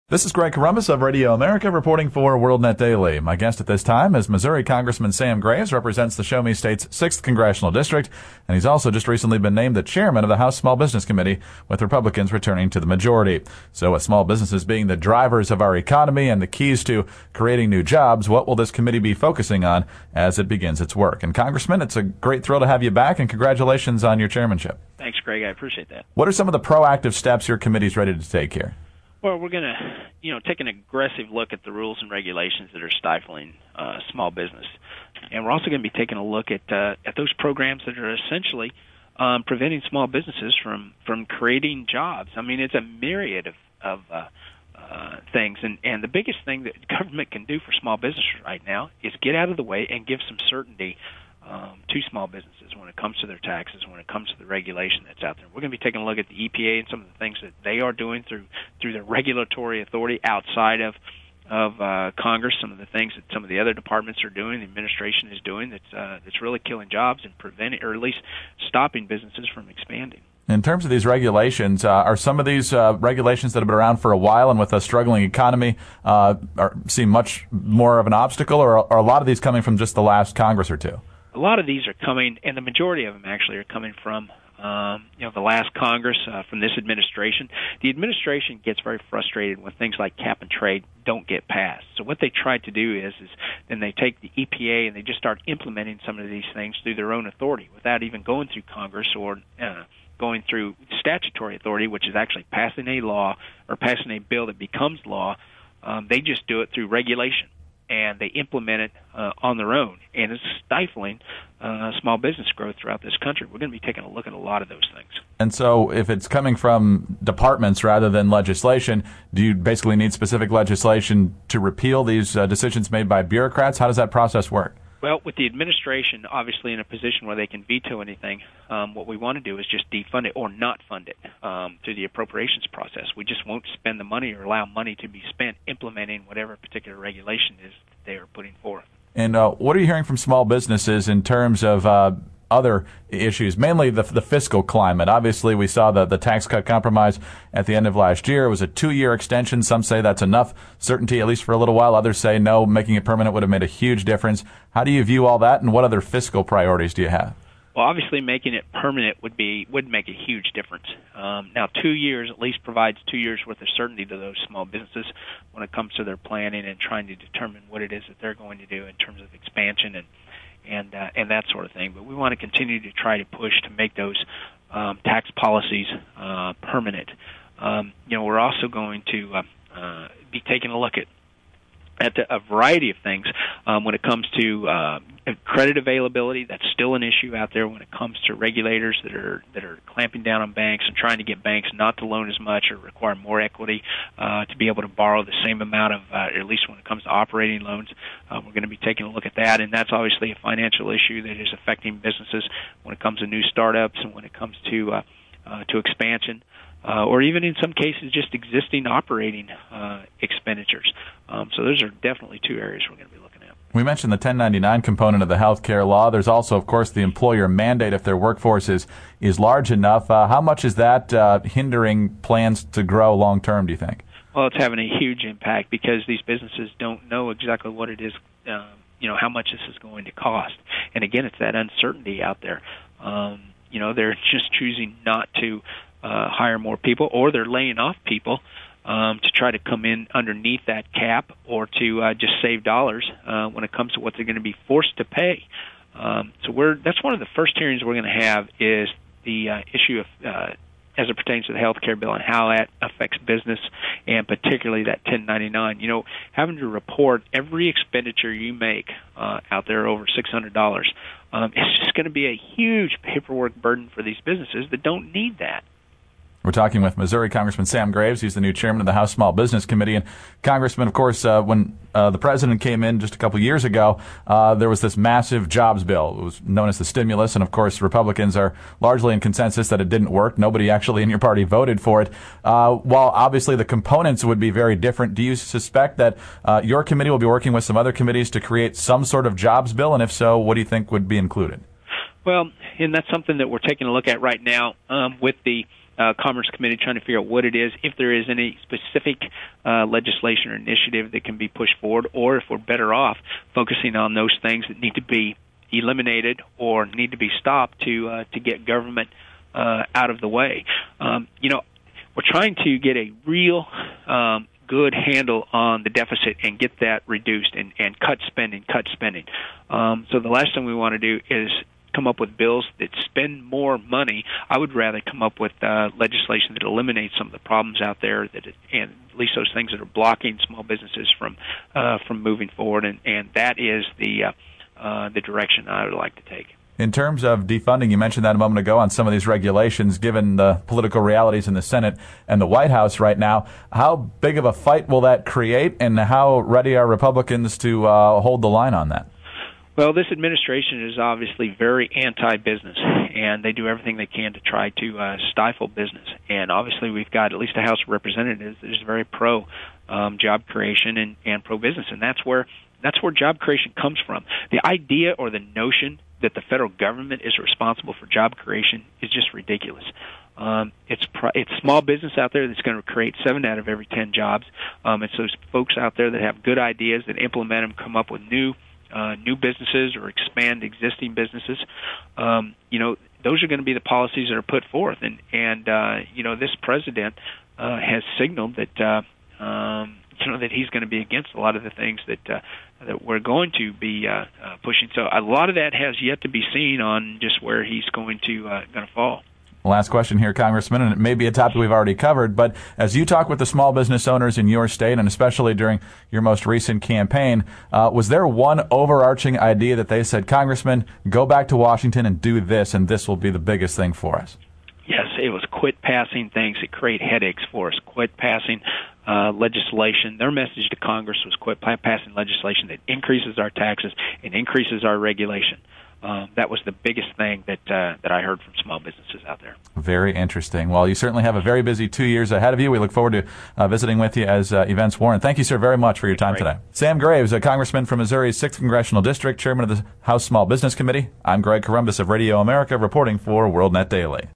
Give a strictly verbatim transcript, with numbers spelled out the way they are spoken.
This is Greg Corombos of Radio America reporting for WorldNet Daily. My guest at this time is Missouri Congressman Sam Graves, represents the Show Me State's sixth Congressional District, and he's also just recently been named the chairman of the House Small Business Committee, with Republicans returning to the majority. So with small businesses being the drivers of our economy and the keys to creating new jobs, what will this committee be focusing on as it begins its work? And Congressman, it's a great thrill to have you back, and congratulations on your chairmanship. Thanks, Greg. I appreciate that. What are some of the proactive steps your committee's ready to take here? Well, we're going to, you know, take an aggressive look at the rules and regulations that are stifling uh, small business, and we're also going to be taking a look at uh, at those programs that are essentially um, preventing small businesses from, from creating jobs. I mean, it's a myriad of of uh, uh, things, and and the biggest thing that government can do for small businesses right now is get out of the way and give some certainty Um, to small businesses when it comes to their taxes, when it comes to the regulation that's out there. We're going to be taking a look at the E P A and some of the things that they are doing through through their regulatory authority outside of of uh, Congress. Some of the things that some of the other departments are doing, the administration is doing, that's uh, that's really killing jobs and preventing, or at least stopping businesses from expanding. In terms of these regulations, uh, are some of these uh, regulations that have been around for a while and with a struggling economy uh, are, seem much more of an obstacle, or are a lot of these coming from just the last Congress or two? A lot of these are coming, and the majority of them actually are coming from, um, you know, the last Congress, uh, from this administration. The administration gets very frustrated when things like cap and trade don't get passed. So what they try to do is, is then they take the E P A and they just start implementing some of these things through their own authority without even going through Congress or uh, going through statutory authority, which is actually passing a law or passing a bill that becomes law. Um, they just do it through regulation, and they implement it uh, on their own, and it's stifling uh, small business growth throughout this country. We're going to be taking a look at a lot of those things. And so if it's coming from departments rather than legislation, do you basically need specific legislation to repeal these uh, decisions made by bureaucrats? How does that process work? Well, with the administration obviously in a position where they can veto anything, um, what we want to do is just defund it or not fund it um, through the appropriations process. We just won't spend the money or allow money to be spent implementing whatever particular regulation is that they are putting forth. And uh, what are you hearing from small businesses in terms of uh, other issues, mainly the, the fiscal climate? Obviously, we saw the, the tax cut compromise at the end of last year. It was a two-year extension. Some say that's enough certainty, at least for a little while. Others say no, making it permanent would have made a huge difference. How do you view all that, and what other fiscal priorities do you have? Well, obviously, making it permanent would be would make a huge difference. Um, now, two years at least provides two years worth of certainty to those small businesses when it comes to their planning and trying to determine what it is that they're going to do in terms of expansion and and uh, and that sort of thing. But we want to continue to try to push to make those um, tax policies uh, permanent. Um, you know, we're also going to uh, uh, be taking a look at at a variety of things um, when it comes to uh, credit availability. That's still an issue out there when it comes to regulators that are that are clamping down on banks and trying to get banks not to loan as much or require more equity uh, to be able to borrow the same amount of, uh, at least when it comes to operating loans. Uh, we're going to be taking a look at that, and that's obviously a financial issue that is affecting businesses when it comes to new startups and when it comes to uh, uh, to expansion. Uh, or even in some cases just existing operating uh, expenditures. Um, so those are definitely two areas we're going to be looking at. We mentioned the ten ninety-nine component of the health care law. There's also, of course, the employer mandate if their workforce is, is large enough. Uh, how much is that uh, hindering plans to grow long term, do you think? Well, it's having a huge impact because these businesses don't know exactly what it is, uh, you know, how much this is going to cost. And again, it's that uncertainty out there. Um, you know, they're just choosing not to Uh, hire more people, or they're laying off people um, to try to come in underneath that cap, or to uh, just save dollars uh, when it comes to what they're going to be forced to pay. Um, so we're that's one of the first hearings we're going to have is the uh, issue of uh, as it pertains to the health care bill and how that affects business, and particularly that ten ninety-nine. You know, having to report every expenditure you make uh, out there over six hundred dollars, um, it's just going to be a huge paperwork burden for these businesses that don't need that. We're talking with Missouri Congressman Sam Graves. He's the new chairman of the House Small Business Committee. And Congressman, of course, uh, when uh, the president came in just a couple years ago, uh, there was this massive jobs bill. It was known as the stimulus. And, of course, Republicans are largely in consensus that it didn't work. Nobody actually in your party voted for it. Uh, while obviously the components would be very different, do you suspect that uh, your committee will be working with some other committees to create some sort of jobs bill? And if so, what do you think would be included? Well, and that's something that we're taking a look at right now um, with the uh, Commerce Committee trying to figure out what it is, if there is any specific uh, legislation or initiative that can be pushed forward, or if we're better off focusing on those things that need to be eliminated or need to be stopped to uh, to get government uh, out of the way. Um, you know, we're trying to get a real um, good handle on the deficit and get that reduced and, and cut spending, cut spending. Um, so the last thing we want to do is come up with bills that spend more money. I would rather come up with uh, legislation that eliminates some of the problems out there, that it, and at least those things that are blocking small businesses from uh, from moving forward. And, and that is the uh, uh, the direction I would like to take. In terms of defunding, you mentioned that a moment ago on some of these regulations, given the political realities in the Senate and the White House right now. How big of a fight will that create, and how ready are Republicans to uh, hold the line on that? Well, this administration is obviously very anti-business, and they do everything they can to try to uh, stifle business. And obviously we've got at least a House of Representatives that is very pro um, job creation and, and pro-business, and that's where that's where job creation comes from. The idea or the notion that the federal government is responsible for job creation is just ridiculous. Um, it's pro- it's small business out there that's going to create seven out of every ten jobs. Um, it's those folks out there that have good ideas, that implement them, come up with new uh, new businesses or expand existing businesses. Um, you know, those are going to be the policies that are put forth. And, and uh, you know, this president uh, has signaled that uh, um, you know that he's going to be against a lot of the things that uh, that we're going to be uh, uh, pushing. So a lot of that has yet to be seen on just where he's going to uh, going to fall. Last question here, Congressman, and it may be a topic we've already covered, but as you talk with the small business owners in your state, and especially during your most recent campaign, uh, was there one overarching idea that they said, Congressman, go back to Washington and do this, and this will be the biggest thing for us? Yes, it was quit passing things that create headaches for us, quit passing uh, legislation. Their message to Congress was quit passing legislation that increases our taxes and increases our regulation. Um, that was the biggest thing that uh, that I heard from small businesses out there. Very interesting. Well, you certainly have a very busy two years ahead of you. We look forward to uh, visiting with you as uh, events warrant. Thank you, sir, very much for your time today. Sam Graves, a congressman from Missouri's sixth Congressional District, chairman of the House Small Business Committee. I'm Greg Corombos of Radio America, reporting for WorldNet Daily.